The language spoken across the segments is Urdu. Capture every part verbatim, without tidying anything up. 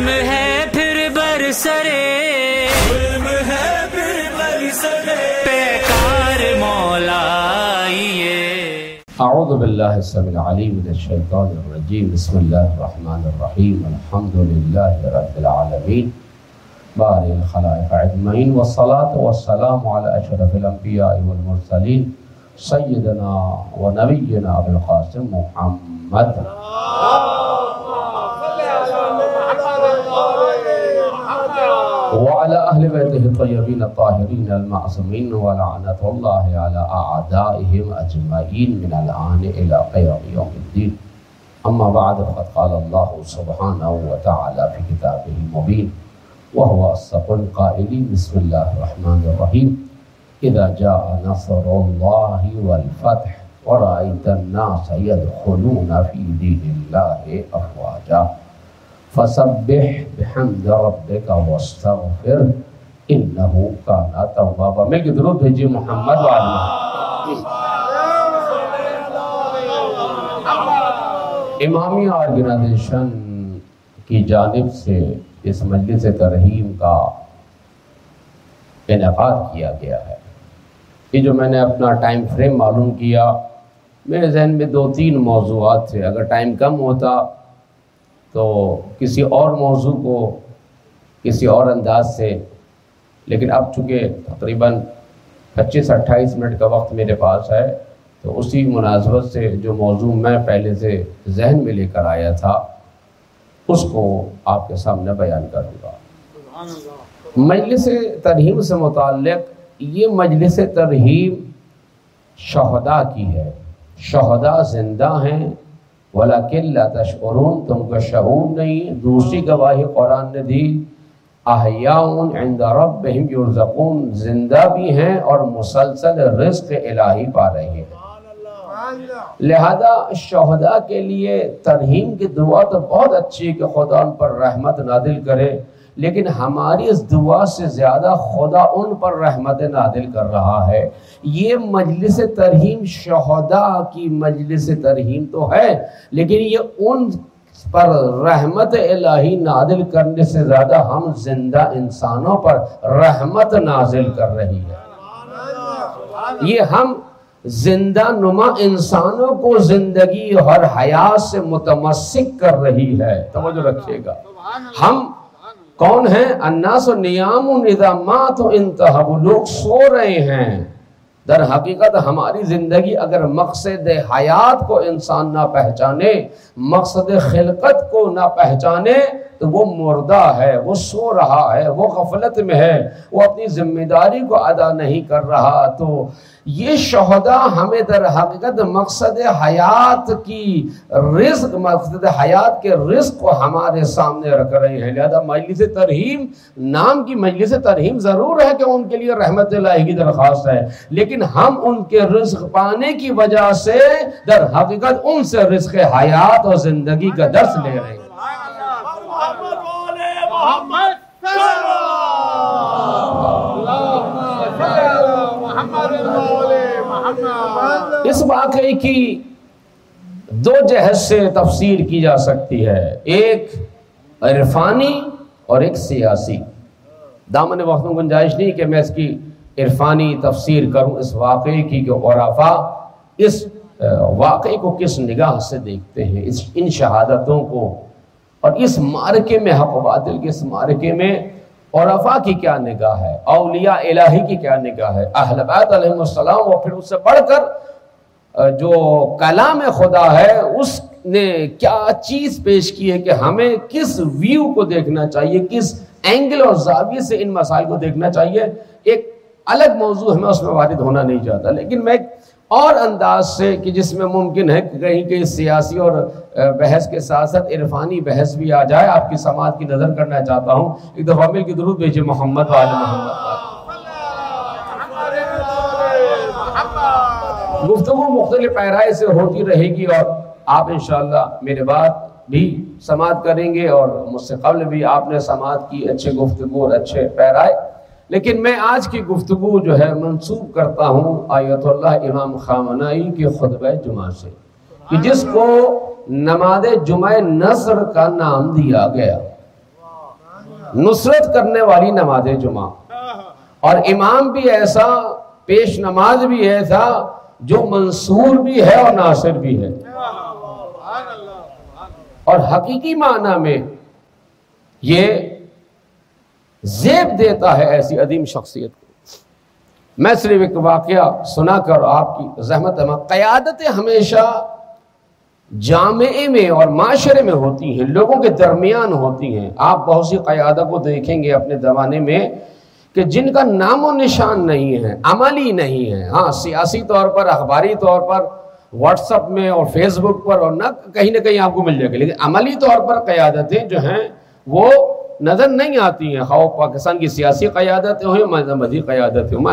ظلم ہے پھر برسرے ظلم ہے پھر برسرے پیکار مولا یہ. اعوذ باللہ السمیع العلیم من الشیطان الرجیم. بسم اللہ الرحمن الرحیم. الحمدللہ رب العالمین بارئ الخلائق اجمعین والصلاة والسلام علی اشرف الانبیاء والمرسلین سیدنا و نبینا ابی القاسم محمد وعلى أهل بيته الطيبين الطاهرين المعصومين ولعنة الله على أعدائهم أجمعين من الآن إلى قيام يوم الدين. أما بعد فقد قال الله سبحانه وتعالى في كتابه المبين وهو أصدق القائلين. بسم الله الرحمن الرحيم. إذا جاء نصر الله والفتح ورأيت الناس يدخلون في دين الله أفواجا فسبح بحمد ربک واستغفر انہ کان توابا. مل کے درود بھیجیے محمد وعلی. امامیہ آرگنائزیشن کی جانب سے اس مجلس ترحیم کا انعقاد کیا گیا ہے. یہ جو میں نے اپنا ٹائم فریم معلوم کیا، میرے ذہن میں دو تین موضوعات تھے. اگر ٹائم کم ہوتا تو کسی اور موضوع کو کسی اور انداز سے، لیکن اب چونکہ تقریباً پچیس اٹھائیس منٹ کا وقت میرے پاس ہے تو اسی مناسبت سے جو موضوع میں پہلے سے ذہن میں لے کر آیا تھا اس کو آپ کے سامنے بیان کروں گا. مجلس ترحیم سے متعلق یہ مجلس ترحیم شہداء کی ہے. شہداء زندہ ہیں وَلَكِنْ لَا تَشْعُرُونَ، تم کو شعور نہیں. دوسری گواہی قرآن نے دی احیاء عند ربہم یرزقون، زندہ بھی ہیں اور مسلسل رزق الہی پا رہے ہیں. لہذا شہداء کے لیے ترحیم کی دعا تو بہت اچھی کہ خدا ان پر رحمت نازل کرے، لیکن ہماری اس دعا سے زیادہ خدا ان پر رحمت نازل کر رہا ہے. یہ مجلس ترحیم شہداء کی مجلس ترحیم تو ہے، لیکن یہ ان پر رحمت الہی نازل کرنے سے زیادہ ہم زندہ انسانوں پر رحمت نازل کر رہی ہے. یہ ہم زندہ نما انسانوں کو زندگی اور حیات سے متمسک کر رہی ہے. توجہ رکھیے گا. ہم کون ہیں؟ الناس نیام اذا ماتوا انتہوا، لوگ سو رہے ہیں. در حقیقت ہماری زندگی اگر مقصد حیات کو انسان نہ پہچانے، مقصد خلقت کو نہ پہچانے تو وہ مردہ ہے، وہ سو رہا ہے، وہ غفلت میں ہے، وہ اپنی ذمہ داری کو ادا نہیں کر رہا. تو یہ شہداء ہمیں در حقیقت مقصد حیات کی رزق مقصد حیات کے رزق کو ہمارے سامنے رکھ رہے ہیں. لہذا مجلس ترحیم نام کی مجلس ترحیم ضرور ہے کہ ان کے لیے رحمت الہی کی درخواست ہے، لیکن ہم ان کے رزق پانے کی وجہ سے در حقیقت ان سے رزق حیات اور زندگی کا درس لے رہے ہیں. اس واقعے کی دو جہت سے تفسیر کی جا سکتی ہے، ایک عرفانی اور ایک سیاسی. دامن وقت میں گنجائش نہیں کہ میں اس کی عرفانی تفسیر کروں اس واقعے کی کہ عرفاء اس واقعے کو کس نگاہ سے دیکھتے ہیں، اس ان شہادتوں کو، اور اس معرکے میں حق و باطل کے اس معرکے میں عرفاء کی کیا نگاہ ہے، اولیاء الہی کی کیا نگاہ ہے، اہل بیت علیہ السلام، اور پھر اس سے بڑھ کر جو کلام خدا ہے اس نے کیا چیز پیش کی ہے کہ ہمیں کس ویو کو دیکھنا چاہیے، کس اینگل اور زاویے سے ان مسائل کو دیکھنا چاہیے. ایک الگ موضوع ہے، میں اس میں وارد ہونا نہیں چاہتا، لیکن میں اور انداز سے کہ جس میں ممکن ہے کہ کہیں کہ سیاسی اور بحث کے ساتھ ساتھ عرفانی بحث بھی آ جائے، آپ کی سماعت کی نظر کرنا چاہتا ہوں. ایک دفعہ مل کے درود بھیجیے محمد وعلی محمد. گفتگو مختلف پیرائے سے ہوتی رہے گی اور آپ انشاءاللہ میرے بات بھی سماعت کریں گے، اور مجھ سے قبل بھی آپ نے سماعت کی اچھے گفتگو اور اچھے پیرائے. لیکن میں آج کی گفتگو جو ہے منسوب کرتا ہوں آیت اللہ امام خامنائی کے خطبہ جمعہ سے، کہ جس کو نماز جمعہ نصر کا نام دیا گیا. نصرت کرنے والی نماز جمعہ، اور امام بھی ایسا، پیش نماز بھی ایسا جو منصور بھی ہے اور ناصر بھی ہے، اور حقیقی معنی میں یہ زیب دیتا ہے ایسی عظیم شخصیت کو۔ میں صرف ایک واقعہ سنا کر آپ کی زحمت ہے، قیادتیں ہمیشہ جامعے میں اور معاشرے میں ہوتی ہیں، لوگوں کے درمیان ہوتی ہیں۔ آپ بہت سی قیادت کو دیکھیں گے اپنے زمانے میں کہ جن کا نام و نشان نہیں ہے، عملی نہیں ہے، ہاں سیاسی طور پر، اخباری طور پر، واٹس ایپ میں اور فیس بک پر اور نہ کہیں نہ کہیں آپ کو مل جائے گا، لیکن عملی طور پر قیادتیں جو ہیں وہ نظر نہیں آتی ہیں، خواہ پاکستان کی سیاسی قیادت ہو یا مذہبی قیادت ہو۔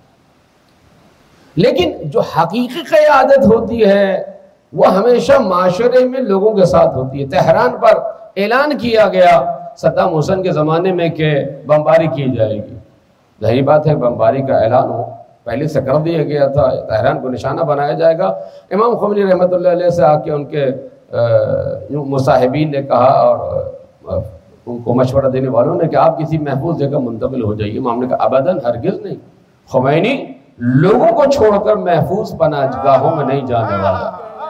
لیکن جو حقیقی قیادت ہوتی ہے وہ ہمیشہ معاشرے میں لوگوں کے ساتھ ہوتی ہے۔ تہران پر اعلان کیا گیا صدام حسین کے زمانے میں کہ بمباری کی جائے گی، ظاہری بات ہے بمباری کا اعلان ہو پہلے سے کر دیا گیا تھا، تہران کو نشانہ بنایا جائے گا۔ امام خمینی رحمۃ اللہ علیہ سے آ کے ان کے مصاحبین نے کہا اور ان کو مشورہ دینے والوں نے کہ آپ کسی محفوظ جگہ منتقل ہو جائیے۔ امام نے کہا ابداً، ہرگز نہیں، خمینی لوگوں کو چھوڑ کر محفوظ پناہ گاہوں میں نہیں جانے والا۔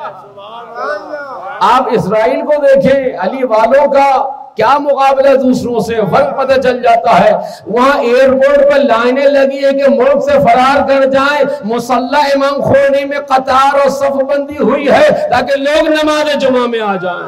آپ اسرائیل کو دیکھیں، علی والوں کا کیا مقابلہ دوسروں سے، فرق پتہ چل جاتا ہے۔ وہاں ایئرپورٹ پر لائنیں لگی ہے کہ ملک سے فرار کر جائیں، مسلح امام خمینی میں قطار اور صف بندی ہوئی ہے تاکہ لوگ نماز جمعہ میں آ جائیں۔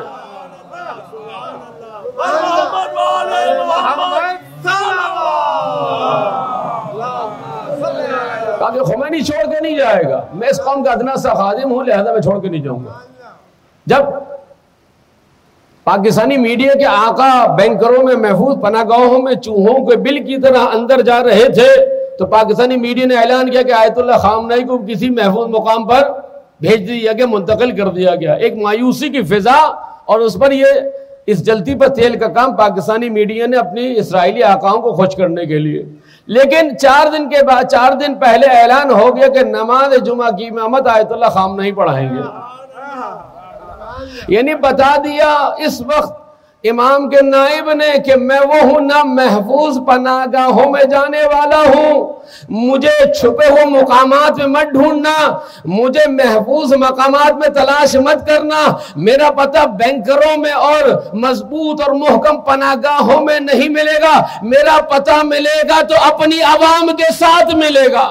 تاکہ خمینی چھوڑ کے نہیں جائے گا، میں اس قوم کا ادنا سا خادم ہوں، لہذا میں چھوڑ کے نہیں جاؤں گا۔ جب پاکستانی میڈیا کے آقا بینکروں میں محفوظ پناہ گاہوں میں چوہوں کے بل کی طرح اندر جا رہے تھے تو پاکستانی میڈیا نے اعلان کیا کہ آیت اللہ خامنہئی کو کسی محفوظ مقام پر بھیج دیا گیا، منتقل کر دیا گیا۔ ایک مایوسی کی فضا، اور اس پر یہ اس جلتی پر تیل کا کام پاکستانی میڈیا نے اپنی اسرائیلی آقاؤں کو خوش کرنے کے لیے۔ لیکن چار دن کے بعد چار دن پہلے اعلان ہو گیا کہ نماز جمعہ کی امامت آیت اللہ خامنہئی پڑھائیں گے، یعنی بتا دیا اس وقت امام کے نائب نے کہ میں وہ ہوں نہ محفوظ پناہ گاہوں میں جانے والا ہوں، مجھے چھپے ہوئے مقامات میں مت ڈھونڈنا، مجھے محفوظ مقامات میں تلاش مت کرنا، میرا پتہ بینکروں میں اور مضبوط اور محکم پناہ گاہوں میں نہیں ملے گا، میرا پتہ ملے گا تو اپنی عوام کے ساتھ ملے گا۔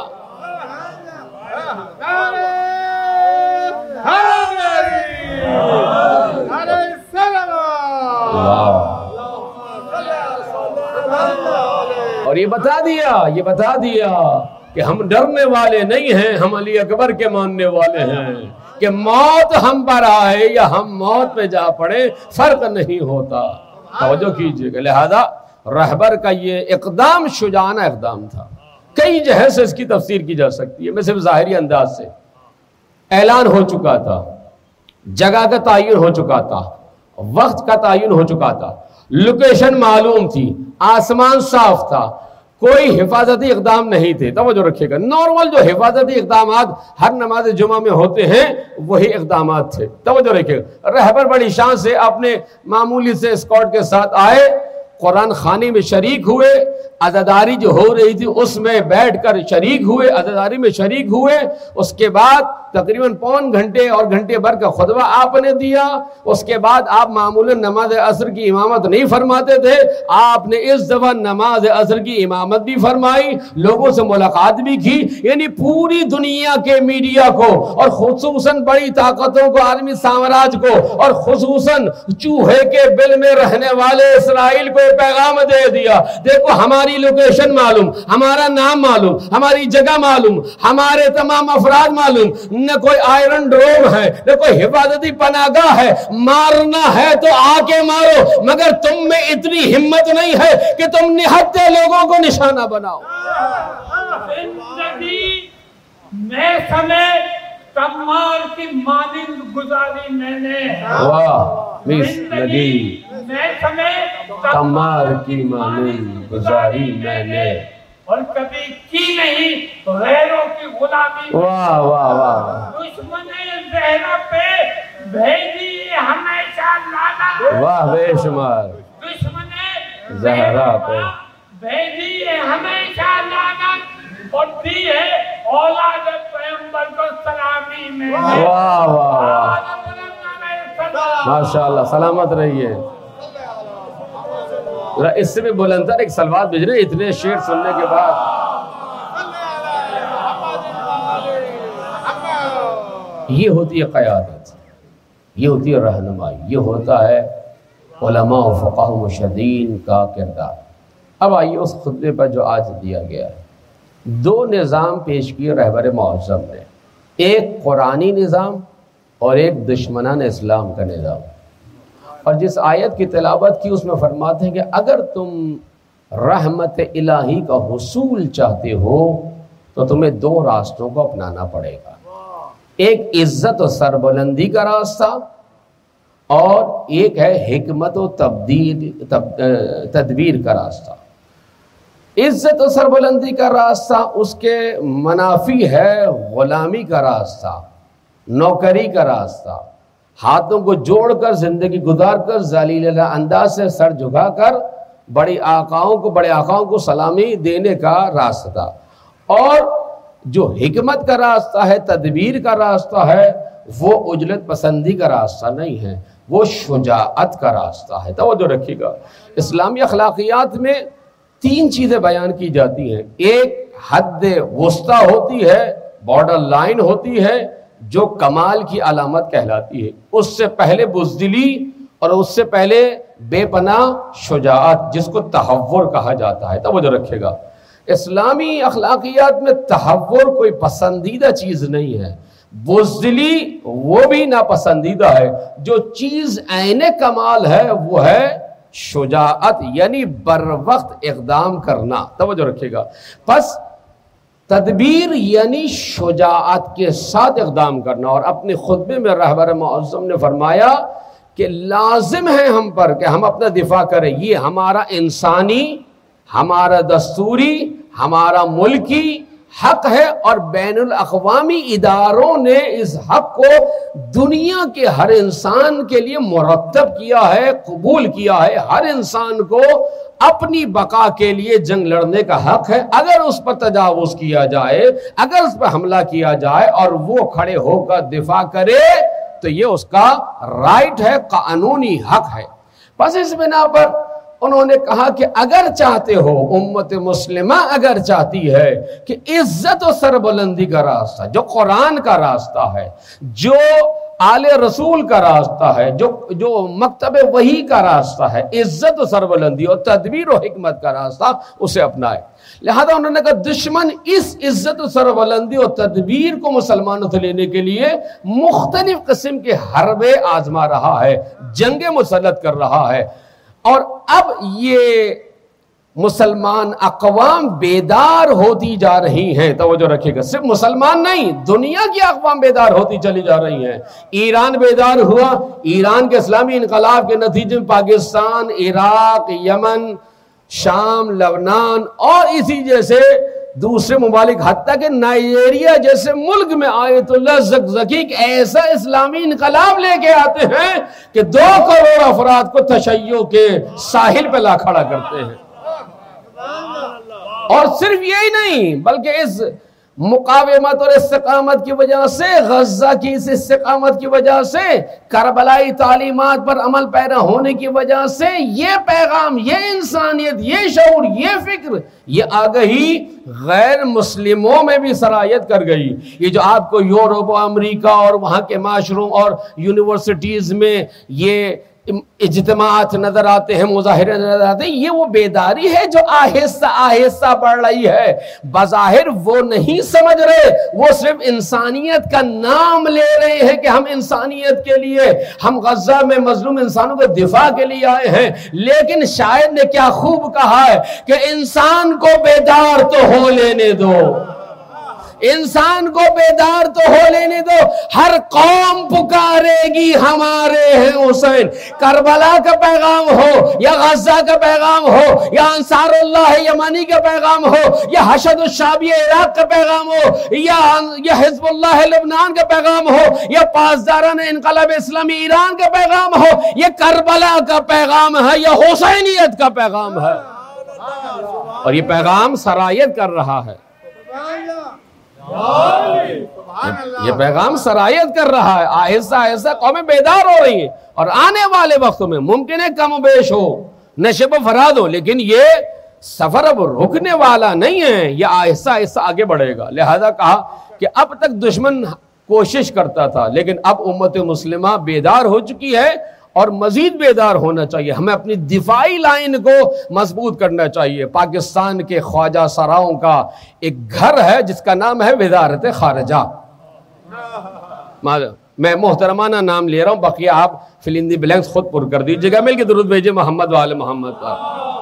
اور یہ بتا دیا یہ بتا دیا کہ ہم ڈرنے والے نہیں ہیں، ہم علی اکبر کے ماننے والے ہیں، کہ موت ہم پر آئے یا ہم موت پہ جا پڑے فرق نہیں ہوتا۔ توجہ کیجئے کہ لہذا رہبر کا یہ اقدام شجاعانہ اقدام تھا۔ کئی جہر سے اس کی تفسیر کی جا سکتی ہے، میں صرف ظاہری انداز سے۔ اعلان ہو چکا تھا، جگہ کا تعین ہو چکا تھا، وقت کا تعین ہو چکا تھا، لوکیشن معلوم تھی، آسمان صاف تھا، کوئی حفاظتی اقدام نہیں تھے۔ توجہ رکھیے گا، نارمل جو حفاظتی اقدامات ہر نماز جمعہ میں ہوتے ہیں وہی اقدامات تھے۔ توجہ رکھیے گا، رہبر بڑی شان سے اپنے معمولی سے اسکارٹ کے ساتھ آئے، قرآن خوانی میں شریک ہوئے، عزاداری جو ہو رہی تھی اس میں بیٹھ کر شریک ہوئے، عزاداری میں شریک ہوئے۔ اس کے بعد تقریباً پون گھنٹے اور گھنٹے بھر کا خطبہ آپ نے دیا۔ اس کے بعد آپ معمولاً نماز عصر کی امامت نہیں فرماتے تھے، آپ نے اس دفعہ نماز عصر کی امامت بھی فرمائی، لوگوں سے ملاقات بھی کی، یعنی پوری دنیا کے میڈیا کو اور خصوصاً بڑی طاقتوں کو، عالمی سامراج کو اور خصوصاً چوہے کے بل میں رہنے والے اسرائیل کو پیغام دے دیا، دیکھو ہماری لوکیشن معلوم، ہمارا نام معلوم، ہماری جگہ معلوم، ہمارے تمام افراد معلوم، نہ کوئی آئرن ڈروم ہے، نہ کوئی حفاظتی پناہ گاہ ہے، مارنا ہے تو آ کے مارو، مگر تم میں اتنی ہمت نہیں ہے کہ تم نہتے لوگوں کو نشانہ بناؤ۔ زندگی میں سمے کمار کی مانند گزاری میں نے، واہ زندگی میں سمے کمار کی مانند گزاری میں نے، اور کبھی کی نہیں غیروں کی غلامی، واہ واہ واہ دشمن زہرا پہ بھیجی ہمیشہ لالا، واہ بے شمار دشمن زہرا پہ بھیجی ہے ہمیشہ لعنت اور دی ہے اولاد پیغمبر کو سلامی میں. واہ واہ واہ ماشاءاللہ سلامت رہیے. اس سے بھی بلندر ایک سلوات بھیج رہے اتنے شعر سننے کے بعد. یہ ہوتی ہے قیادت, یہ ہوتی ہے رہنمائی, یہ ہوتا ہے علماء و فقہ و مشہدین کا کردار. اب آئیے اس خطبے پر جو آج دیا گیا ہے. دو نظام پیش کیے رہبر معظم نے, ایک قرآنی نظام اور ایک دشمنان اسلام کا نظام. اور جس آیت کی تلاوت کی اس میں فرماتے ہیں کہ اگر تم رحمت الہی کا حصول چاہتے ہو تو تمہیں دو راستوں کو اپنانا پڑے گا, ایک عزت و سربلندی کا راستہ اور ایک ہے حکمت و تبدیل تدبیر کا راستہ. عزت و سربلندی کا راستہ اس کے منافی ہے غلامی کا راستہ, نوکری کا راستہ, ہاتھوں کو جوڑ کر زندگی گزار کر ذلیل انداز سے سر جھکا کر بڑی آقاؤں کو بڑے آقاؤں کو سلامی دینے کا راستہ. اور جو حکمت کا راستہ ہے, تدبیر کا راستہ ہے, وہ اجلت پسندی کا راستہ نہیں ہے, وہ شجاعت کا راستہ ہے. توجہ رکھیے گا, اسلامی اخلاقیات میں تین چیزیں بیان کی جاتی ہیں. ایک حد وسطیٰ ہوتی ہے, بارڈر لائن ہوتی ہے جو کمال کی علامت کہلاتی ہے. اس سے پہلے بزدلی اور اس سے پہلے بے پناہ شجاعت جس کو تحور کہا جاتا ہے. توجہ رکھیے گا, اسلامی اخلاقیات میں تحور کوئی پسندیدہ چیز نہیں ہے, بزدلی وہ بھی ناپسندیدہ ہے. جو چیز عین کمال ہے وہ ہے شجاعت, یعنی بر وقت اقدام کرنا. توجہ رکھیے گا. پس تدبیر یعنی شجاعت کے ساتھ اقدام کرنا. اور اپنے خطبے میں رہبر معظم نے فرمایا کہ لازم ہے ہم پر کہ ہم اپنا دفاع کریں. یہ ہمارا انسانی, ہمارا دستوری, ہمارا ملکی حق ہے, اور بین الاقوامی اداروں نے اس حق کو دنیا کے ہر انسان کے لیے مرتب کیا ہے, قبول کیا ہے. ہر انسان کو اپنی بقا کے لیے جنگ لڑنے کا حق ہے. اگر اس پر تجاوز کیا جائے, اگر اس پر حملہ کیا جائے اور وہ کھڑے ہو کر دفاع کرے تو یہ اس کا رائٹ ہے, قانونی حق ہے. پس اس بنا پر انہوں نے کہا کہ اگر چاہتے ہو, امت مسلمہ اگر چاہتی ہے کہ عزت و سربلندی کا راستہ جو قرآن کا راستہ ہے, جو آل رسول کا راستہ ہے, جو جو مکتب وحی کا راستہ ہے, عزت و سربلندی اور تدبیر و حکمت کا راستہ, اسے اپنائے. لہذا انہوں نے کہا دشمن اس عزت و سربلندی اور تدبیر کو مسلمانوں سے لینے کے لیے مختلف قسم کے حربے آزما رہا ہے, جنگیں مسلط کر رہا ہے. اور اب یہ مسلمان اقوام بیدار ہوتی جا رہی ہیں. توجہ رکھیے گا, صرف مسلمان نہیں, دنیا کی اقوام بیدار ہوتی چلی جا رہی ہیں. ایران بیدار ہوا, ایران کے اسلامی انقلاب کے نتیجے میں پاکستان, عراق, یمن, شام, لبنان اور اسی جیسے دوسرے ممالک, حتیٰ کہ نائجیریا جیسے ملک میں آیت اللہ زکزکی ایک ایسا اسلامی انقلاب لے کے آتے ہیں کہ دو کروڑ افراد کو تشیع کے ساحل پہ لا کھڑا کرتے ہیں. اور صرف یہی نہیں بلکہ اس مقاومت اور استقامت کی وجہ سے, غزہ کی اس استقامت کی وجہ سے, کربلائی تعلیمات پر عمل پیرا ہونے کی وجہ سے یہ پیغام, یہ انسانیت, یہ شعور, یہ فکر, یہ آگہی غیر مسلموں میں بھی سرایت کر گئی. یہ جو آپ کو یورپ و امریکہ اور وہاں کے معاشروں اور یونیورسٹیز میں یہ اجتماعات نظر آتے ہیں, مظاہرے نظر آتے ہیں, یہ وہ بیداری ہے جو آہستہ آہستہ بڑھ رہی ہے. بظاہر وہ نہیں سمجھ رہے, وہ صرف انسانیت کا نام لے رہے ہیں کہ ہم انسانیت کے لیے, ہم غزہ میں مظلوم انسانوں کے دفاع کے لیے آئے ہیں. لیکن شاعر نے کیا خوب کہا ہے کہ انسان کو بیدار تو ہو لینے دو, انسان کو بیدار تو ہو لینے دو. ہر قوم پکارے گی ہمارے ہیں حسین. کربلا کا پیغام ہو یا غزہ کا پیغام ہو یا انصار اللہ یمانی کا پیغام ہو یا حشد الشعبی عراق کا پیغام ہو یا یا حزب اللہ لبنان کا پیغام ہو یا پاسداران انقلاب اسلامی ایران کا پیغام ہو، یہ کربلا کا پیغام ہے، یہ حسینیت کا پیغام ہے، اور یہ پیغام سرایت کر رہا ہے. یہ پیغام سرایت کر رہا ہے. آہستہ آہستہ قومیں بیدار ہو رہی ہیں، اور آنے والے وقتوں میں ممکن ہے کم و بیش ہو، نشب و فراد ہو، لیکن یہ سفر اب رکنے والا نہیں ہے، یہ آہستہ آہستہ آگے بڑھے گا. لہذا کہا کہ اب تک دشمن کوشش کرتا تھا، لیکن اب امت مسلمہ بیدار ہو چکی ہے اور مزید بیدار ہونا چاہیے. ہمیں اپنی دفاعی لائن کو مضبوط کرنا چاہیے. پاکستان کے خواجہ سراؤں کا ایک گھر ہے جس کا نام ہے وزارت خارجہ. میں محترمانہ نام لے رہا ہوں، بقیہ آپ فل ان دی بلینکس خود پر کر دیجیے گا. مل کے درود بھیجئے محمد وآل محمد کا.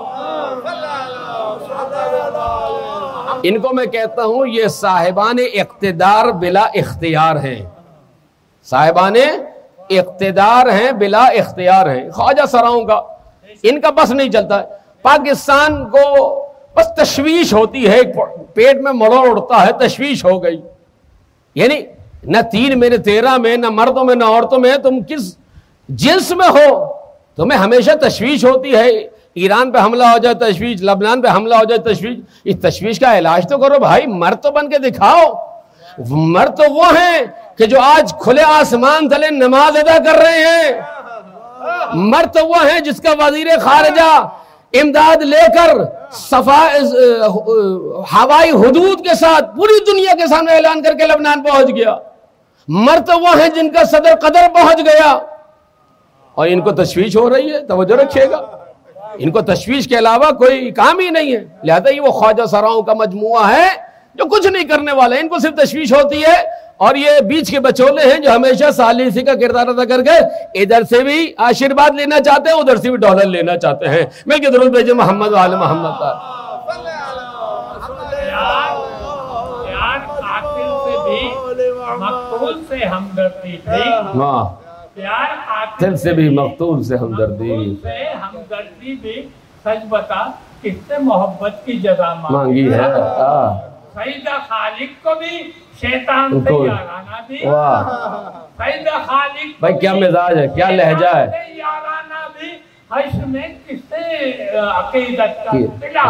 ان کو میں کہتا ہوں یہ صاحبان اقتدار بلا اختیار ہیں. صاحبان اقتدار ہیں بلا اختیار ہیں. خواجہ سراؤں کا ان کا بس نہیں چلتا ہے. پاکستان کو بس تشویش ہوتی ہے، پیٹ میں مڑوڑ اڑتا ہے، تشویش ہو گئی. یعنی نہ تین میں نہ تیرہ میں نہ مردوں میں نہ عورتوں میں، تم کس جنس میں ہو تمہیں ہمیشہ تشویش ہوتی ہے. ایران پہ حملہ ہو جائے تشویش، لبنان پہ حملہ ہو جائے تشویش. اس تشویش کا علاج تو کرو بھائی، مرد تو بن کے دکھاؤ. مرد تو وہ ہیں کہ جو آج کھلے آسمان تلے نماز ادا کر رہے ہیں. مرد تو وہ ہیں جس کا وزیر خارجہ امداد لے کر ہوائی حدود کے ساتھ پوری دنیا کے سامنے اعلان کر کے لبنان پہنچ گیا. مرد تو وہ ہیں جن کا صدر قطر پہنچ گیا، اور ان کو تشویش ہو رہی ہے. توجہ رکھیے گا، ان کو تشویش کے علاوہ کوئی کام ہی نہیں ہے. لہذا یہ وہ خواجہ سراؤں کا مجموعہ ہے جو کچھ نہیں کرنے والا ہے. ان کو صرف تشویش ہوتی ہے، اور یہ بیچ کے بچولے ہیں جو ہمیشہ ثالثی کا کردار ادا کر کے ادھر سے بھی آشیرواد لینا چاہتے ہیں، ادھر سے بھی ڈالر لینا چاہتے ہیں. مل کے درود بھیجئے محمد وآل محمد کا. مقتول سے ہمدردی تھی، پیار دل سے بھی مقتول سے ہمدردی سے ہمدردی بھی. سچ بتا کس سے محبت کی جزا مانگی ہے. سیدہ خالق کو بھی شیطان سے یارانہ دی. سیدہ خالق بھائی کیا مزاج ہے، کیا لہجہ ہے. یارانہ بھی. حشر میں کس سے عقیدت کا تلا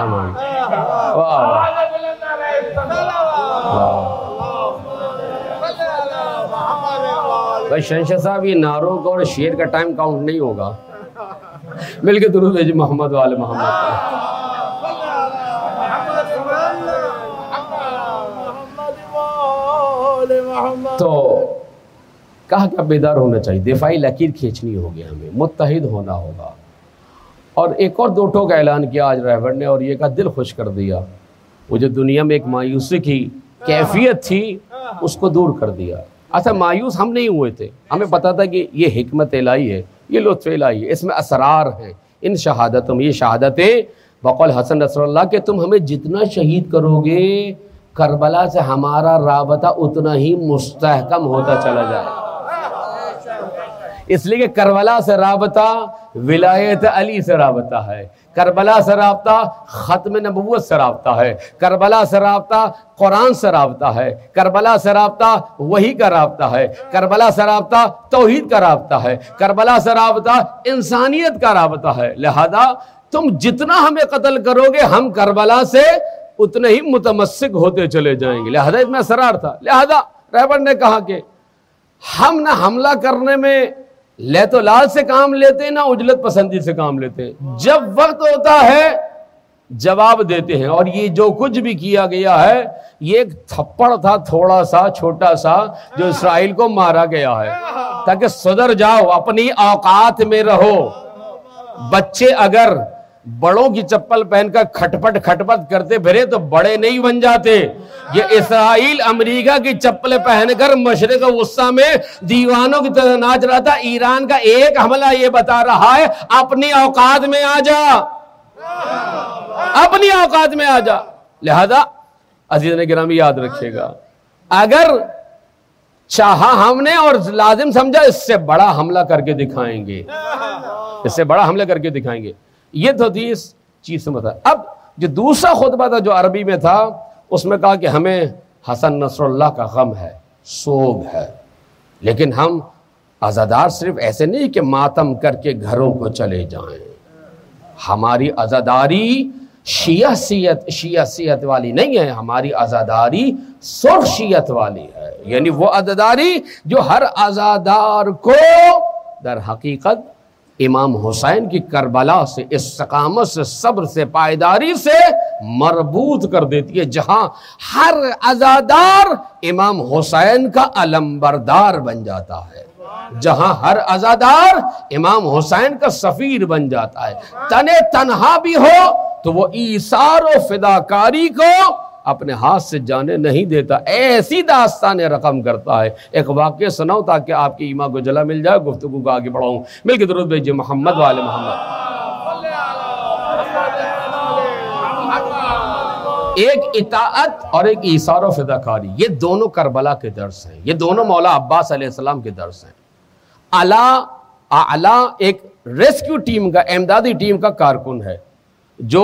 بھائی. شہنشاہ صاحب یہ نعروں کا اور شعر کا ٹائم کاؤنٹ نہیں ہوگا. مل کے درود بھیجئے محمد وآل محمد. تو کہا کہ بیدار ہونا چاہیے، دفاعی لکیر کھینچنی ہوگی، ہمیں متحد ہونا ہوگا. اور ایک اور دو ٹوک اعلان کیا آج رہبر نے، اور یہ کا دل خوش کر دیا. وہ جو دنیا میں ایک مایوسی کی کیفیت تھی اس کو دور کر دیا. اچھا مایوس ہم نہیں ہوئے تھے، ہمیں پتا تھا کہ یہ حکمت الہی ہے، یہ لطف الہی ہے، اس میں اسرار ہیں. ان شہادتوں میں یہ شہادتیں بقول حسن نصر اللہ کہ تم ہمیں جتنا شہید کرو گے کربلا سے ہمارا رابطہ اتنا ہی مستحکم ہوتا چلا جائے. اس لیے کہ کربلا سے رابطہ ولایت علی سے رابطہ ہے، کربلا سے رابطہ ختم نبوت سے رابطہ ہے، کربلا سے رابطہ قرآن سے رابطہ ہے، کربلا سے رابطہ وحی کا رابطہ ہے، کربلا سے رابطہ توحید کا رابطہ ہے، کربلا سے رابطہ انسانیت کا رابطہ ہے. لہذا تم جتنا ہمیں قتل کرو گے ہم کربلا سے اتنے ہی متمسک ہوتے چلے جائیں گے. لہذا اس میں اسرار تھا. لہذا رہبر نے کہا کہ ہم نہ حملہ کرنے میں لیت و لال سے کام لیتے نہ عجلت پسندی سے کام لیتے. جب وقت ہوتا ہے جواب دیتے ہیں. اور یہ جو کچھ بھی کیا گیا ہے یہ ایک تھپڑ تھا تھوڑا سا چھوٹا سا جو اسرائیل کو مارا گیا ہے تاکہ صدر جاؤ، اپنی اوقات میں رہو. بچے اگر بڑوں کی چپل پہن کر کھٹپٹ کھٹپٹ کرتے پھرے تو بڑے نہیں بن جاتے. یہ اسرائیل امریکہ کی چپلیں پہن کر مشرق وسطیٰ میں دیوانوں کی طرح ناچ رہا تھا. ایران کا ایک حملہ یہ بتا رہا ہے اپنی اوقات میں آ جا، اپنی اوقات میں آ جا. لہذا عزیزان گرامی یاد رکھیے گا اگر چاہا ہم نے اور لازم سمجھا اس سے بڑا حملہ کر کے دکھائیں گے، اس سے بڑا حملہ کر کے دکھائیں گے. یہ تو تھی اس چیز سے مطلب. اب جو دوسرا خطبہ تھا جو عربی میں تھا اس میں کہا کہ ہمیں حسن نصر اللہ کا غم ہے، سوگ ہے، لیکن ہم عزادار صرف ایسے نہیں کہ ماتم کر کے گھروں کو چلے جائیں. ہماری عزاداری شیعہ سیت شیعہ سیت والی نہیں ہے، ہماری عزاداری سرخ شیعت والی ہے. یعنی وہ عزاداری جو ہر عزادار کو در حقیقت امام حسین کی کربلا سے، استقامت سے، صبر سے، پائیداری سے مربوط کر دیتی ہے، جہاں ہر عزادار امام حسین کا علمبردار بن جاتا ہے، جہاں ہر عزادار امام حسین کا سفیر بن جاتا ہے. تنے تنہا بھی ہو تو وہ ایثار و فداکاری کو اپنے ہاتھ سے جانے نہیں دیتا، ایسی داستان رقم کرتا ہے. ایک واقعہ سناؤ تاکہ آپ کی ایمان کو جلا مل جائے، گفتگو کو آگے بڑھاؤں. مل کے درود بھیجئے محمد و آل محمد. ایک اطاعت اور ایک ایثار و فداکاری، یہ دونوں کربلا کے درس ہیں، یہ دونوں مولا عباس علیہ السلام کے درس ہیں. اعلیٰ اعلیٰ ایک ریسکیو ٹیم کا، امدادی ٹیم کا کارکن ہے جو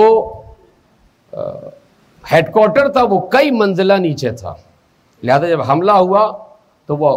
ہیڈ کوارٹر تھا، وہ کئی منزلہ نیچے تھا. لہذا جب حملہ ہوا تو وہ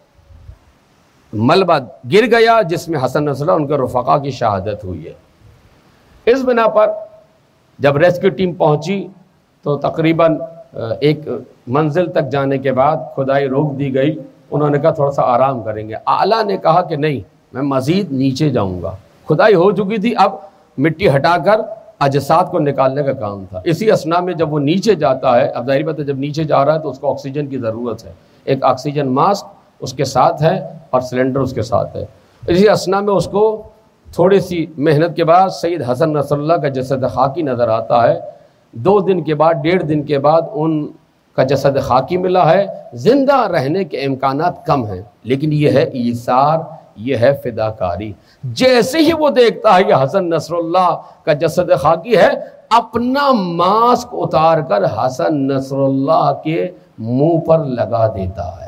ملبہ گر گیا جس میں حسن نصر اللہ ان کے رفقا کی شہادت ہوئی ہے. اس بنا پر جب ریسکیو ٹیم پہنچی تو تقریباً ایک منزل تک جانے کے بعد کھدائی روک دی گئی. انہوں نے کہا تھوڑا سا آرام کریں گے. اعلیٰ نے کہا کہ نہیں، میں مزید نیچے جاؤں گا. کھدائی ہو چکی تھی، اب مٹی ہٹا کر اجساد کو نکالنے کا کام تھا. اسی اسنا میں جب وہ نیچے جاتا ہے، اب ظاہر بات ہے جب نیچے جا رہا ہے تو اس کو آکسیجن کی ضرورت ہے. ایک آکسیجن ماسک اس کے ساتھ ہے اور سلنڈر اس کے ساتھ ہے. اسی اسنا میں اس کو تھوڑی سی محنت کے بعد سید حسن نصر اللہ کا جسد خاکی نظر آتا ہے. دو دن کے بعد، ڈیڑھ دن کے بعد ان کا جسد خاکی ملا ہے. زندہ رہنے کے امکانات کم ہیں، لیکن یہ ہے ایثار، یہ ہے فداکاری. جیسے ہی وہ دیکھتا ہے یہ حسن نصر اللہ کا جسد خاکی ہے، اپنا ماسک اتار کر حسن نصر اللہ کے منہ پر لگا دیتا ہے.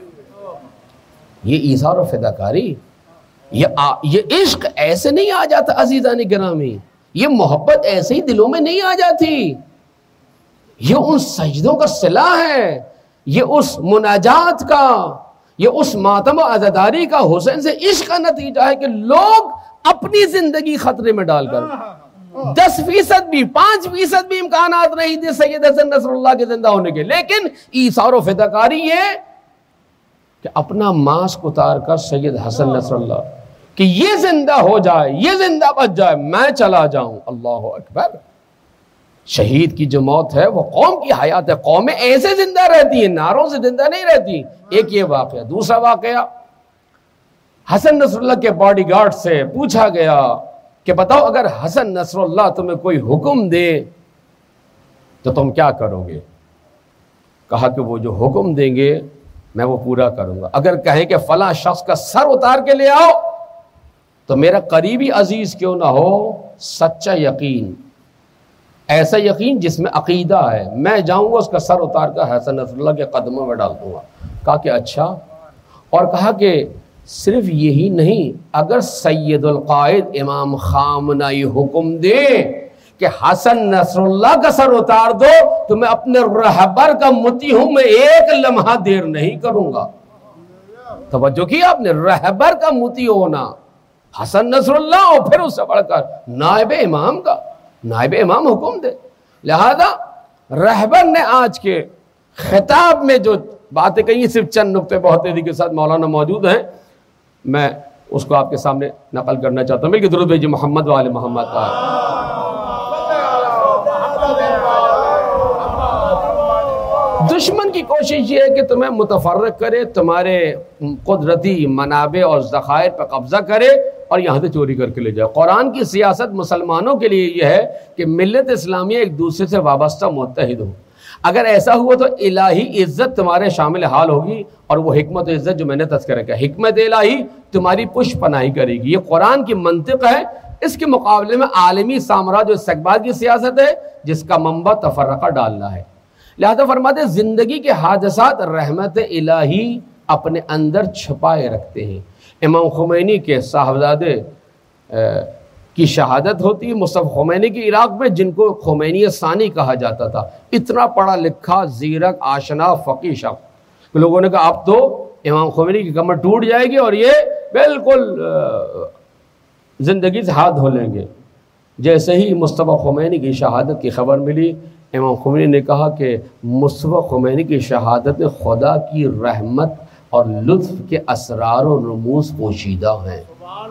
یہ ایثار و فداکاری، یہ یہ عشق ایسے نہیں آ جاتا عزیزان گرامی، یہ محبت ایسے ہی دلوں میں نہیں آ جاتی. یہ ان سجدوں کا صلہ ہے، یہ اس مناجات کا، یہ اس ماتم و عزاداری کا، حسین سے عشق کا نتیجہ ہے کہ لوگ اپنی زندگی خطرے میں ڈال کر دس فیصد بھی، پانچ فیصد بھی امکانات نہیں دے سید حسن نصر اللہ کے زندہ ہونے کے، لیکن ایثار و فداکاری یہ کہ اپنا ماسک اتار کر سید حسن نصر اللہ کہ یہ زندہ ہو جائے، یہ زندہ بچ جائے، میں چلا جاؤں. اللہ اکبر. شہید کی جو موت ہے وہ قوم کی حیات ہے. قومیں ایسے زندہ رہتی ہیں، نعروں سے زندہ نہیں رہتی. ایک یہ واقعہ. دوسرا واقعہ، حسن نصر اللہ کے باڈی گارڈ سے پوچھا گیا کہ بتاؤ اگر حسن نصر اللہ تمہیں کوئی حکم دے تو تم کیا کرو گے؟ کہا کہ وہ جو حکم دیں گے میں وہ پورا کروں گا. اگر کہیں کہ فلاں شخص کا سر اتار کے لے آؤ تو میرا قریبی عزیز کیوں نہ ہو، سچا یقین، ایسا یقین جس میں عقیدہ ہے، میں جاؤں گا اس کا سر اتار کر حسن نصر اللہ کے قدموں میں ڈال دوں گا. کہا کہ اچھا. اور کہا کہ صرف یہی نہیں، اگر سید القائد امام خامنہ یہ حکم دے کہ حسن نصر اللہ کا سر اتار دو تو میں اپنے رہبر کا متی ہوں، میں ایک لمحہ دیر نہیں کروں گا. توجہ کیا آپ نے، رہبر کا متی ہونا حسن نصر اللہ، اور پھر اس سے بڑھ کر نائب امام کا، نائب امام حکم دے. لہذا رہبر نے آج کے خطاب میں جو باتیں کہی، صرف چند نقطے بہت تیزی کے ساتھ مولانا موجود ہیں، میں اس کو آپ کے سامنے نقل کرنا چاہتا ہوں. مل کے درود بھیجئے محمد و آل محمد. دشمن کی کوشش یہ ہے کہ تمہیں متفرق کرے، تمہارے قدرتی منابع اور ذخائر پر قبضہ کرے اور یہاں سے چوری کر کے لے جائے. قرآن کی سیاست مسلمانوں کے لیے یہ ہے کہ ملت اسلامیہ ایک دوسرے سے وابستہ متحد ہو. اگر ایسا ہوا تو الہی عزت تمہارے شامل حال ہوگی، اور وہ حکمت و عزت جو میں نے تذکرہ کیا، حکمت الہی تمہاری پش پناہی کرے گی. یہ قرآن کی منطق ہے. اس کے مقابلے میں عالمی سامراج و استقبال کی سیاست ہے جس کا منبع تفرقہ ڈالنا ہے. لہذا فرماتے زندگی کے حادثات رحمت الہی اپنے اندر چھپائے رکھتے ہیں۔ امام خمینی کے صاحبزادے کی شہادت ہوتی ہے، مصطفی خمینی کے عراق میں، جن کو خمینی ثانی کہا جاتا تھا، اتنا پڑھا لکھا زیرک آشنا فقیہ شخص، لوگوں نے کہا اب تو امام خمینی کی کمر ٹوٹ جائے گی اور یہ بالکل زندگی سے ہاتھ دھو لیں گے۔ جیسے ہی مصطفی خمینی کی شہادت کی خبر ملی، امام خمینی نے کہا کہ مصطفی خمینی کی شہادت میں خدا کی رحمت اور لطف کے اسرار و رموز پوشیدہ ہیں۔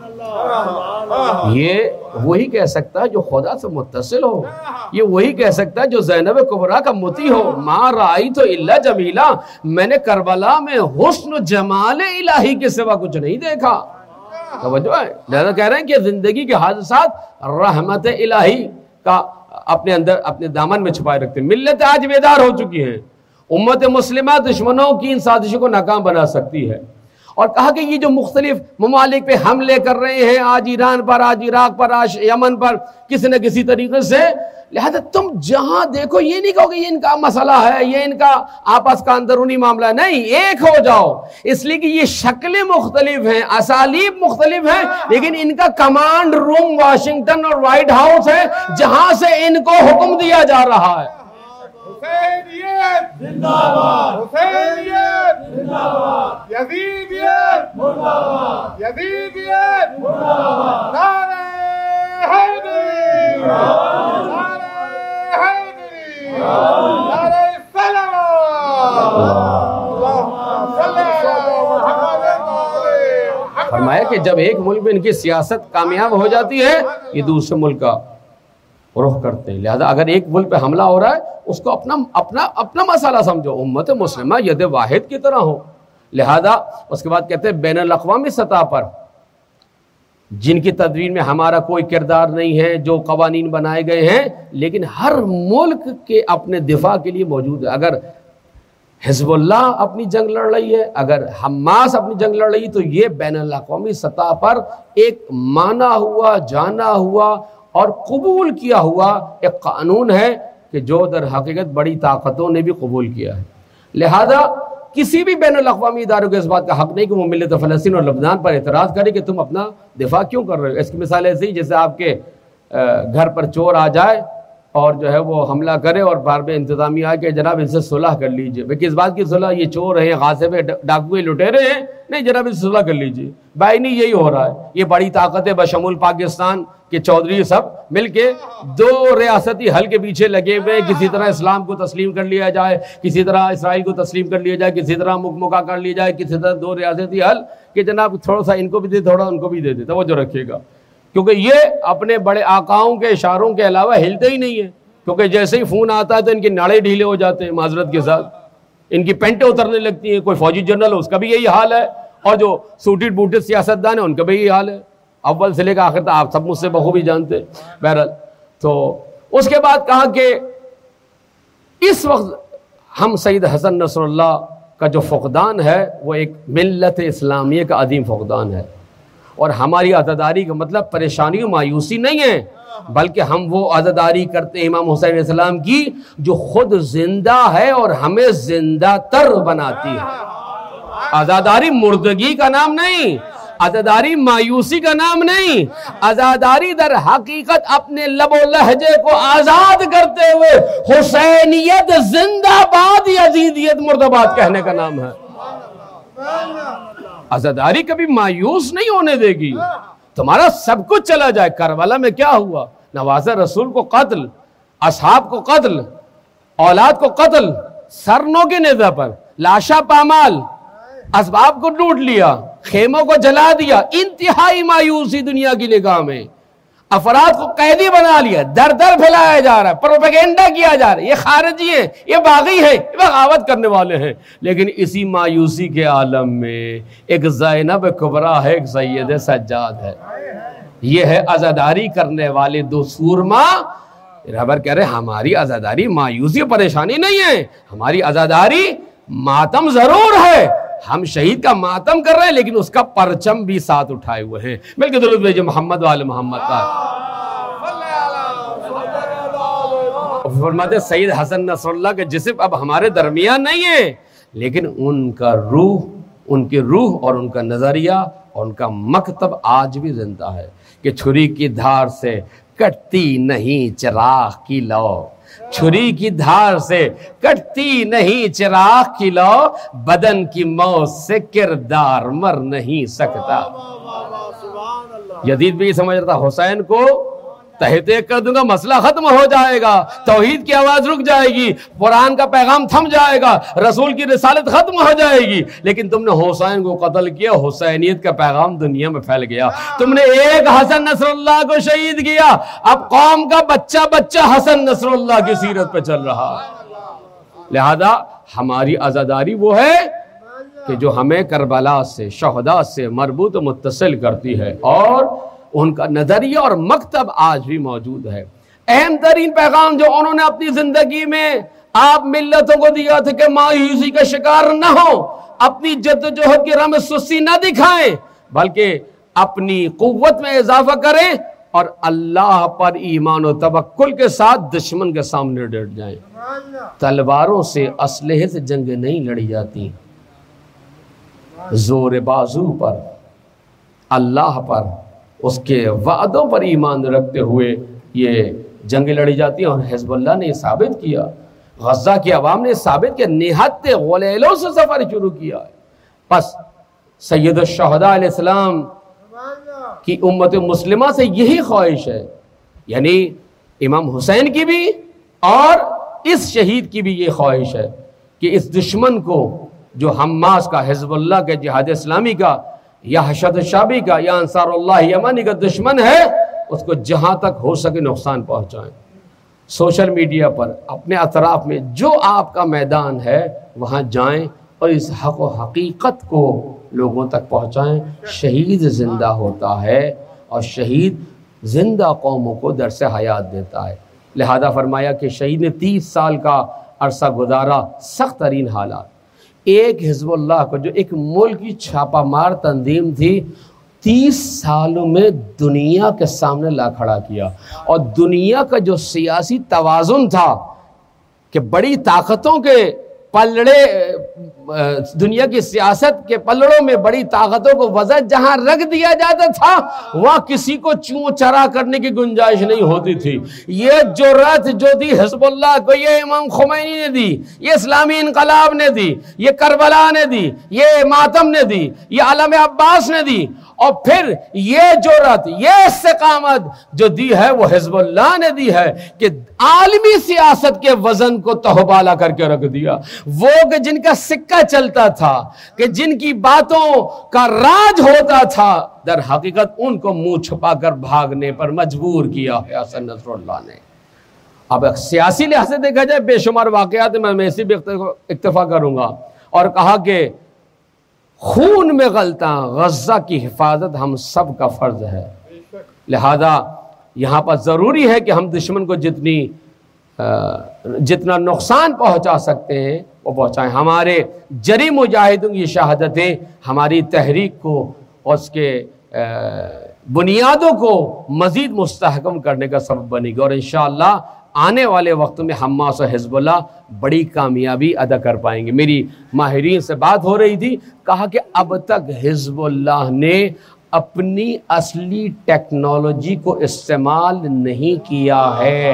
یہ وہی کہہ سکتا ہے جو خدا سے متصل ہو، یہ وہی کہہ سکتا ہے جو زینب کبریٰ کا مطیع ہو۔ ما رأیت الا جمیلا، میں نے کربلا میں حسن و جمال الہی کے سوا کچھ نہیں دیکھا۔ توجہ ہے، لہذا کہہ رہے ہیں کہ زندگی کے حادثات رحمت الہی کا اپنے اندر اپنے دامن میں چھپائے رکھتے ہیں۔ ملت آج بیدار ہو چکی ہے، امت مسلمہ دشمنوں کی ان سازشوں کو ناکام بنا سکتی ہے۔ اور کہا کہ یہ جو مختلف ممالک پہ حملے کر رہے ہیں، آج ایران پر، آج عراق پر، آج یمن پر، کسی نہ کسی طریقے سے، لہذا تم جہاں دیکھو یہ نہیں کہو کہ یہ ان کا مسئلہ ہے، یہ ان کا آپس کا اندرونی معاملہ ہے، نہیں، ایک ہو جاؤ، اس لیے کہ یہ شکلیں مختلف ہیں، اسالیب مختلف ہیں، لیکن ان کا کمانڈ روم واشنگٹن اور وائٹ ہاؤس ہے، جہاں سے ان کو حکم دیا جا رہا ہے۔ حسینیت زندہ باد، حسینیت زندہ باد، یزیدیت مردہ باد، یزیدیت مردہ باد، نعرہ حیدری، نعرہ حیدری، نعرہ صلوات، اللہم صلی علی محمد۔ فرمایا کہ جب ایک ملک میں ان کی سیاست کامیاب ہو جاتی ہے، یہ دوسرے ملک کا رخ کرتے ہیں۔ لہذا اگر ایک ملک پہ حملہ ہو رہا ہے، اس کو اپنا اپنا اپنا مسئلہ سمجھو، امت مسلمہ ید واحد کی طرح ہو۔ لہذا اس کے بعد کہتے ہیں بین الاقوامی سطح پر جن کی تدوین میں ہمارا کوئی کردار نہیں ہے، جو قوانین بنائے گئے ہیں، لیکن ہر ملک کے اپنے دفاع کے لیے موجود ہے۔ اگر حزب اللہ اپنی جنگ لڑ رہی ہے، اگر حماس اپنی جنگ لڑ رہی ہے، تو یہ بین الاقوامی سطح پر ایک مانا ہوا، جانا ہوا اور قبول کیا ہوا ایک قانون ہے کہ جو در حقیقت بڑی طاقتوں نے بھی قبول کیا ہے۔ لہذا کسی بھی بین الاقوامی اداروں کو اس بات کا حق نہیں کہ وہ ملت فلسطین اور لبنان پر اعتراض کرے کہ تم اپنا دفاع کیوں کر رہے ہو۔ اس کی مثال ایسے ہی جیسے آپ کے گھر پر چور آ جائے اور جو ہے وہ حملہ کرے اور بار بار انتظامیہ آئے کہ جناب ان سے صلح کر لیجئے۔ بھئی کس بات کی صلح؟ یہ چور ہیں، غاصب ہیں، ڈاکو ہیں، لٹیرے ہیں، نہیں جناب ان سے صلح کر لیجئے۔ بھائی نہیں، یہی ہو رہا ہے۔ یہ بڑی طاقتیں بشمول پاکستان کہ چودھری سب مل کے دو ریاستی حل کے پیچھے لگے ہوئے، کسی طرح اسلام کو تسلیم کر لیا جائے، کسی طرح اسرائیل کو تسلیم کر لیا جائے، کسی طرح مکمکا کر لیا جائے، کسی طرح دو ریاستی حل کہ جناب تھوڑا سا ان کو بھی دے، تھوڑا ان کو بھی دے دے۔ توجہ رکھیے گا، کیونکہ یہ اپنے بڑے آقاؤں کے اشاروں کے علاوہ ہلتے ہی نہیں ہیں، کیونکہ جیسے ہی فون آتا ہے تو ان کے ناڑے ڈھیلے ہو جاتے ہیں، معذرت کے ساتھ ان کی پینٹیں اترنے لگتی ہیں۔ کوئی فوجی جنرل ہو اس کا بھی یہی حال ہے، اور جو سوٹڈ بوٹڈ سیاستدان ہیں ان کا بھی یہی حال ہے، اول سے لے کر آخر تک آپ سب مجھ سے بخوبی جانتے ہیں۔ بہرحال تو اس کے بعد کہا کہ اس وقت ہم سید حسن نصر اللہ کا جو فقدان ہے وہ ایک ملت اسلامیہ کا عظیم فقدان ہے، اور ہماری عزاداری کا مطلب پریشانی و مایوسی نہیں ہے، بلکہ ہم وہ عزاداری کرتے ہیں امام حسین علیہ السلام کی جو خود زندہ ہے اور ہمیں زندہ تر بناتی ہے۔ عزاداری مردگی کا نام نہیں، عزاداری مایوسی کا نام نہیں، عزاداری در حقیقت اپنے لب و لہجے کو آزاد کرتے ہوئے حسینیت زندہ باد یزیدیت مردباد کہنے کا نام ہے۔ عزاداری کبھی مایوس نہیں ہونے دے گی، تمہارا سب کچھ چلا جائے۔ کربلا میں کیا ہوا؟ نواز رسول کو قتل، اصحاب کو قتل، اولاد کو قتل، سرنوں کے نیزہ پر، لاشا پامال، اسباب کو ڈوٹ لیا، خیموں کو جلا دیا، انتہائی مایوسی دنیا کی نگاہ میں، افراد کو قیدی بنا لیا، در در پھیلایا جا رہا ہے، پروپیگنڈا کیا جا رہا ہے، یہ خارجی ہیں، یہ باغی ہیں، یہ بغاوت کرنے والے ہیں۔ لیکن اسی مایوسی کے عالم میں ایک زینب کبریٰ ہے، ایک سید سجاد ہے۔ یہ ہے عزاداری کرنے والے دو سورما۔ رہبر کہہ رہے ہماری عزاداری مایوسی پریشانی نہیں ہے، ہماری عزاداری ماتم ضرور ہے، ہم شہید کا ماتم کر رہے ہیں لیکن اس کا پرچم بھی ساتھ اٹھائے ہوئے ہیں۔ مل کے درود بھیجئے محمد وآل محمد کا۔ فرماتے سید حسن نصر اللہ کے جسم اب ہمارے درمیان نہیں ہے، لیکن ان کا روح، ان کی روح اور ان کا نظریہ اور ان کا مکتب آج بھی زندہ ہے کہ چھری کی دھار سے کٹتی نہیں چراغ کی لو، چھری کی دھار سے کٹتی نہیں چراغ کی لو، بدن کی موت سے کردار مر نہیں سکتا۔ یزید بھی یہ سمجھ رہا تھا حسین کو تحت کر دوں گا مسئلہ ختم ہو جائے گا، توحید کی آواز رک جائے گی، قرآن کا پیغام تھم جائے گا، رسول کی رسالت ختم ہو جائے گی، لیکن تم نے حسین کو قتل کیا، حسینیت کا پیغام دنیا میں پھیل گیا، تم نے ایک حسن نصر اللہ کو شہید کیا، اب قوم کا بچہ بچہ حسن نصر اللہ کی سیرت پہ چل رہا ہے۔ لہذا ہماری عزاداری وہ ہے کہ جو ہمیں کربلا سے، شہداء سے مربوط و متصل کرتی ہے، اور ان کا نظریہ اور مکتب آج بھی موجود ہے۔ اہم ترین پیغام جو انہوں نے اپنی زندگی میں آپ ملتوں کو دیا تھا کہ مایوسی کا شکار نہ ہو، اپنی جدوجہد کی راہ میں سستی نہ دکھائیں، بلکہ اپنی قوت میں اضافہ کریں اور اللہ پر ایمان و توکل کے ساتھ دشمن کے سامنے ڈٹ جائیں۔ تلواروں سے، اسلحے سے جنگ نہیں لڑی جاتی، زور بازو پر، اللہ پر، اس کے وعدوں پر ایمان رکھتے ہوئے یہ جنگ لڑی جاتی ہیں، اور حزب اللہ نے یہ ثابت کیا، غزہ کی عوام نے ثابت کیا، نہت غلیلوں سے سفر شروع کیا ہے۔ پس سید الشہداء علیہ السلام کی امت مسلمہ سے یہی خواہش ہے، یعنی امام حسین کی بھی اور اس شہید کی بھی یہ خواہش ہے کہ اس دشمن کو جو حماس کا، حزب اللہ کے، جہاد اسلامی کا، یا حشد شابی کا، یا انصار اللہ یمنی کا دشمن ہے، اس کو جہاں تک ہو سکے نقصان پہنچائیں۔ سوشل میڈیا پر، اپنے اطراف میں جو آپ کا میدان ہے وہاں جائیں اور اس حق و حقیقت کو لوگوں تک پہنچائیں۔ شہید زندہ ہوتا ہے اور شہید زندہ قوموں کو درس حیات دیتا ہے۔ لہذا فرمایا کہ شہید نے تیس سال کا عرصہ گزارا، سخت ترین حالات۔ ایک حزب اللہ کو جو ایک ملک کی چھاپا مار تنظیم تھی، تیس سالوں میں دنیا کے سامنے لا کھڑا کیا، اور دنیا کا جو سیاسی توازن تھا کہ بڑی طاقتوں کے پلڑے، دنیا کی سیاست کے پلڑوں میں بڑی طاقتوں کو وزن جہاں رکھ دیا جاتا تھا، وہاں کسی کو چون چرا کرنے کی گنجائش نہیں ہوتی تھی۔ یہ جرأت جو دی حزب اللہ کو، یہ امام خمینی نے دی، یہ اسلامی انقلاب نے دی، یہ کربلا نے دی، یہ ماتم نے دی، یہ علم عباس نے دی، اور پھر یہ جرأت، یہ استقامت جو دی ہے وہ حزب اللہ نے دی ہے کہ عالمی سیاست کے وزن کو تہوبالا کر کے رکھ دیا۔ وہ کہ جن کا سکہ چلتا تھا، کہ جن کی باتوں کا راج ہوتا تھا، در حقیقت ان کو منہ چھپا کر بھاگنے پر مجبور کیا ہے حسن نصر اللہ نے۔ اب سیاسی لحاظ سے دیکھا جائے بے شمار واقعات میں میں اسی بھی اکتفا کروں گا، اور کہا کہ خون میں غلطاں، غزہ کی حفاظت ہم سب کا فرض ہے۔ لہذا یہاں پر ضروری ہے کہ ہم دشمن کو جتنی جتنا نقصان پہنچا سکتے ہیں وہ پہنچائیں۔ ہمارے جری مجاہدوں کی شہادتیں ہماری تحریک کو اور اس کے بنیادوں کو مزید مستحکم کرنے کا سبب بنے گی، اور انشاءاللہ آنے والے وقت میں حماس و حزب اللہ بڑی کامیابی ادا کر پائیں گے۔ میری ماہرین سے بات ہو رہی تھی، کہا کہ اب تک حزب اللہ نے اپنی اصلی ٹیکنالوجی کو استعمال نہیں کیا ہے،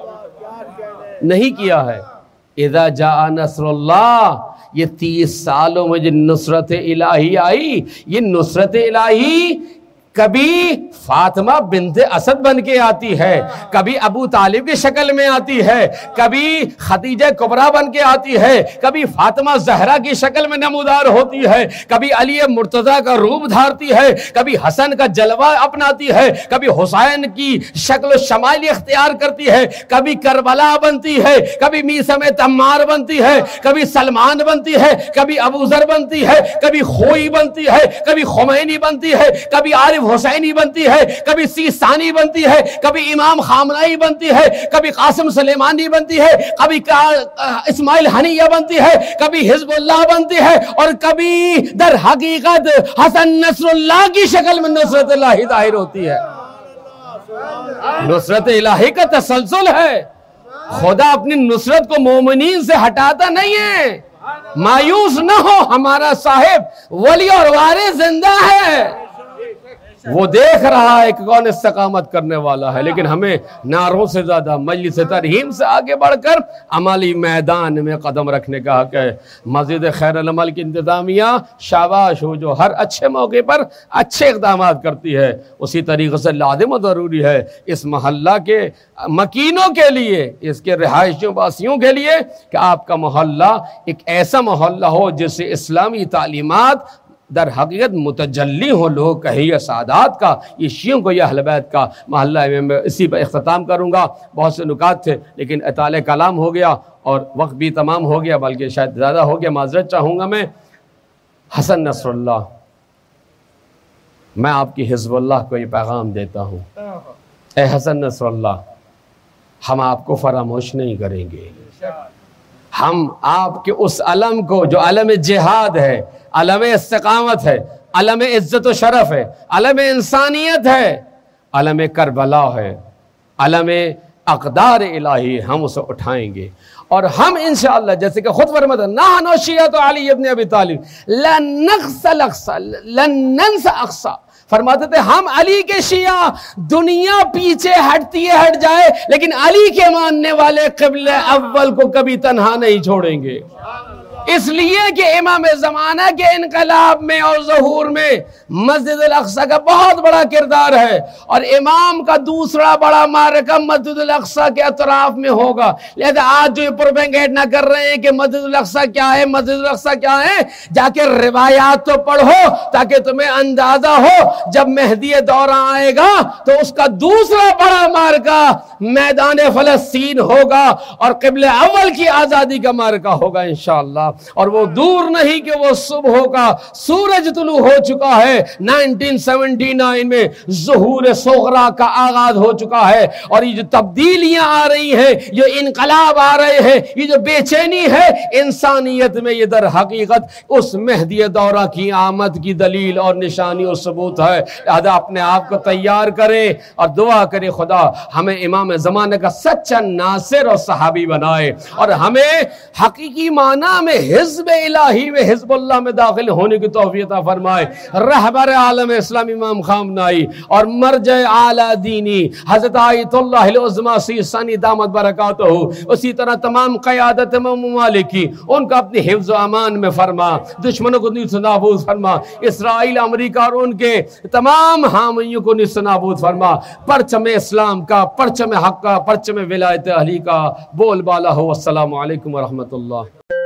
نہیں کیا ہے۔ اذا جاء نصر اللہ، یہ تیس سالوں میں جو نصرت الہی آئی، یہ نصرت الہی کبھی فاطمہ بنت اسد بن کے آتی ہے، کبھی ابو طالب کی شکل میں آتی ہے، کبھی خدیجہ کبریٰ بن کے آتی ہے، کبھی فاطمہ زہرا کی شکل میں نمودار ہوتی ہے، کبھی علی مرتضیٰ کا روپ دھارتی ہے، کبھی حسن کا جلوہ اپناتی ہے، کبھی حسین کی شکل و شمائل اختیار کرتی ہے، کبھی کربلا بنتی ہے، کبھی میثم تمار بنتی ہے، کبھی سلمان بنتی ہے، کبھی ابو ذر بنتی ہے، کبھی خوئی بنتی ہے، کبھی خمینی بنتی ہے، کبھی عارف حسینی بنتی ہے، کبھی سیستانی بنتی ہے، کبھی امام خامنائی بنتی ہے، کبھی قاسم سلیمانی بنتی ہے، کبھی اسماعیل حنیہ بنتی ہے، کبھی حزب اللہ بنتی ہے، اور کبھی در حقیقت حسن نصر اللہ کی شکل میں نصرت الہی ظاہر ہوتی ہے۔ نصرت الہی کا تسلسل ہے، خدا اپنی نصرت کو مومنین سے ہٹاتا نہیں ہے. مایوس نہ ہو، ہمارا صاحب ولی اور وارث زندہ ہے، وہ دیکھ رہا ہے کہ کون استقامت کرنے والا ہے. لیکن ہمیں نعروں سے زیادہ مجلس ترہیم سے آگے بڑھ کر عملی میدان میں قدم رکھنے کا حق ہے. مسجد خیر العمل کی انتظامیہ شاباش ہو جو ہر اچھے موقع پر اچھے اقدامات کرتی ہے. اسی طریقے سے لازم و ضروری ہے اس محلہ کے مکینوں کے لیے، اس کے رہائشیوں باسیوں کے لیے کہ آپ کا محلہ ایک ایسا محلہ ہو جس سے اسلامی تعلیمات در حقیقت متجلی ہوں. لوگ کہیے سادات کا، یہ شیعوں کو، یہ اہل بیت کا محلہ ہے. میں اسی پر اختتام کروں گا. بہت سے نکات تھے لیکن اطالِ کلام ہو گیا اور وقت بھی تمام ہو گیا، بلکہ شاید زیادہ ہو گیا، معذرت چاہوں گا میں. حسن نصر اللہ، میں آپ کی حزب اللہ کو یہ پیغام دیتا ہوں، اے حسن نصر اللہ، ہم آپ کو فراموش نہیں کریں گے. ہم آپ کے اس علم کو جو علم جہاد ہے، علم استقامت ہے، علم عزت و شرف ہے، علم انسانیت ہے، علم کربلا ہے، علم اقدار الہی، ہم اسے اٹھائیں گے. اور ہم انشاءاللہ جیسے کہ خود فرماتا نحن شیعۃ علی ابن ابی طالب لن نخسى الاقصى لن ننسى اقصى، فرماتے تھے ہم علی کے شیعہ، دنیا پیچھے ہٹتی ہے ہٹ جائے لیکن علی کے ماننے والے قبلہ اول کو کبھی تنہا نہیں چھوڑیں گے. اس لیے کہ امام زمانہ کے انقلاب میں اور ظہور میں مسجد الاقصی کا بہت بڑا کردار ہے، اور امام کا دوسرا بڑا معرکہ مسجد الاقصی کے اطراف میں ہوگا. لہذا آج جو یہ پروپیگنڈا کر رہے ہیں کہ مسجد الاقصی کیا ہے، مسجد الاقصی کیا ہے، جا کے روایات تو پڑھو تاکہ تمہیں اندازہ ہو جب مہدی دورہ آئے گا تو اس کا دوسرا بڑا معرکہ میدان فلسطین ہوگا اور قبلہ اول کی آزادی کا معرکہ ہوگا انشاءاللہ. اور وہ دور نہیں کہ وہ صبح کا سورج طلوع ہو چکا ہے. نائنٹین سیونٹی نائن میں ظہور صغرا کا آغاز ہو چکا ہے، اور یہ جو تبدیلیاں آ رہی ہیں، یہ انقلاب آ رہے ہیں، یہ جو بے چینی ہے انسانیت میں، یہ در حقیقت اس مہدی دورہ کی آمد کی دلیل اور نشانی اور ثبوت ہے. لہذا اپنے آپ کو تیار کریں اور دعا کریں خدا ہمیں امام زمانہ کا سچا ناصر اور صحابی بنائے، اور ہمیں حقیقی معنی میں حزب الہی میں، حزب اللہ میں داخل ہونے کی توفیق عطا فرمائے. رہبر عالم اسلام امام خامنائی اور مرجع اعلی دینی حضرت آیت اللہ العظمی سیستانی دامت برکاتہ، اسی طرح تمام قیادت ممالک کی ان کا اپنی حفظ و امان میں فرما، دشمنوں کو نیست و نابود فرما، اسرائیل، امریکہ اور ان کے تمام حامیوں کو نیست و نابود فرما. پرچم اسلام کا، پرچم حق کا، پرچم ولایت علی کا بول بالا ہو. السلام علیکم ورحمۃ اللہ.